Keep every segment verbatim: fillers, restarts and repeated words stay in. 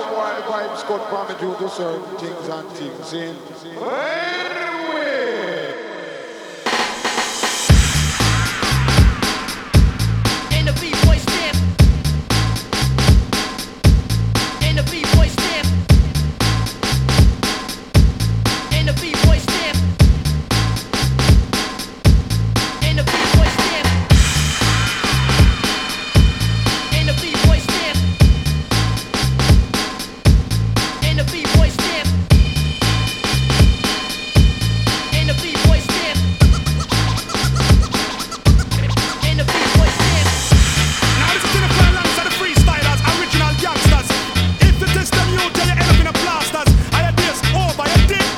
boy, vibes cut from me due to certain things and things in. Anyway. In the B-boy stamp. In the B-boy stamp. In the B-boy stamp. In the B-boy stamp. In the B-boy stamp. In the B-boy stamp. In the B-boy stamp. In the B-boy stamp. Now this is in the fly alongside the freestylers, original youngsters. If you test them, you tell you end up in a blasters. I had this over your dick.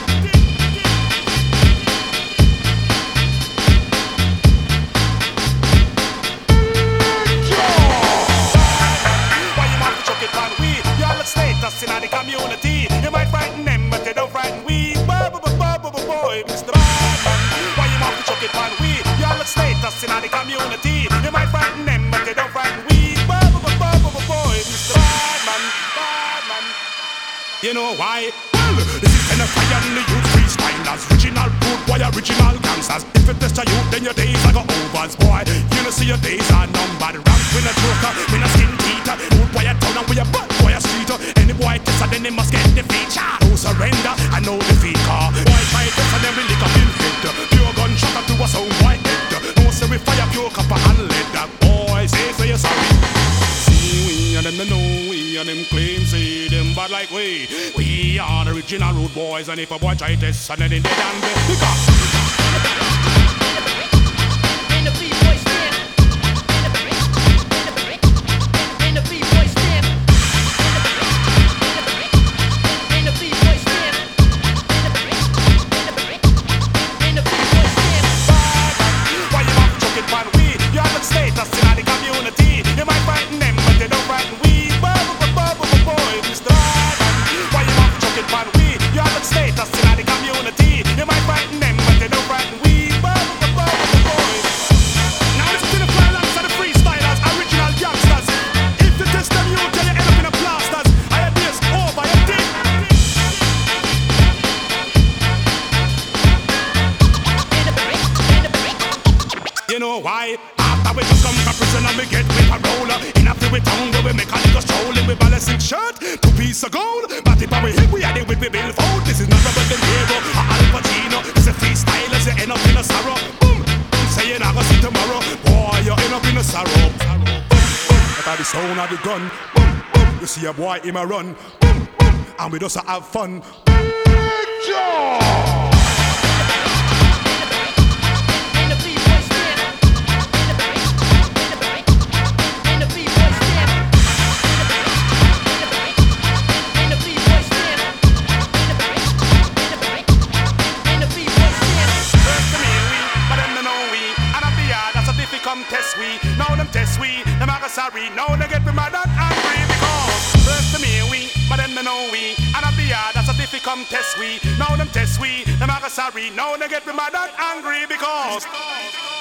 Why you want to chuck it on we? You all look status in the community. You might frighten them, but they don't frighten we. Boy, boy, boy, boy, boy, Mister Badman. Why you want to chuck it on we? You all look status in the community. You might frighten them, but they don't frighten we. Boy, boy, boy, boy, boy, Mister Badman, Badman. You know why? Well, this is kind of fire and the youth freestylers. Original food boy, original gangsters. If you test a youth, then your days are go overs, boy. You know see your days are numbered. Ramp with a joker, with a skin teeter. Food boy a town and with a butt boy a streeter. Any boy test then they must get the feature. No surrender, I know defeat car. Boy try test and then we lick up in head. Pure gunshot to a sound white head. No say we fire pure copper and lead. Boy say say you're sorry. See we and them they know we and them claim say them bad like we. We are the original road boys, and if a boy try test and then they dead and they pick up. In the B-boy stamp. In the B-boy stamp. In the B-boy stamp. In the B-boy stamp. Why you want to chuck it on we? You have a status in the community. You might frighten them, but they don't frighten we. Boy, boy, boy, boy, boy, Mister Badman. Why you want to chuck it on we? You have a status in the community. You might frighten them, but they don't frighten we. Boy, boy, boy, boy, boy. Now this is in the fly alongside the freestylers, original youngsters. If you test them, you tell you end up in a blasters. I had this over your dick. You know why? After we just come from prison and we get with a roller. In a free town where we make a little strolling with balancing shirt, two piece of gold. But if we hit, we had it with the bill fold. This is not Robert De Niro or Al Pacino. This is freestylers, you end up in a sorrow. Boom, boom, say you're not gonna see tomorrow. Boy, you end up in a sorrow. Boom, boom, that's the sound of the gun. Boom, boom, you see a boy in a run. Boom, boom, and we just have fun. Joe! In the B-boy stamp. In the B-boy stamp. In the B-boy stamp. In the B-boy stamp. First to me, we, but them they know we. And I'm the yard, that's a difficult test we. Now them test we, them are sorry. Now they get me mad and angry because first to me, we, but them they know we. And I'm the yard, that's a difficult test we. Now them test we, them are sorry. Now they get me mad and angry because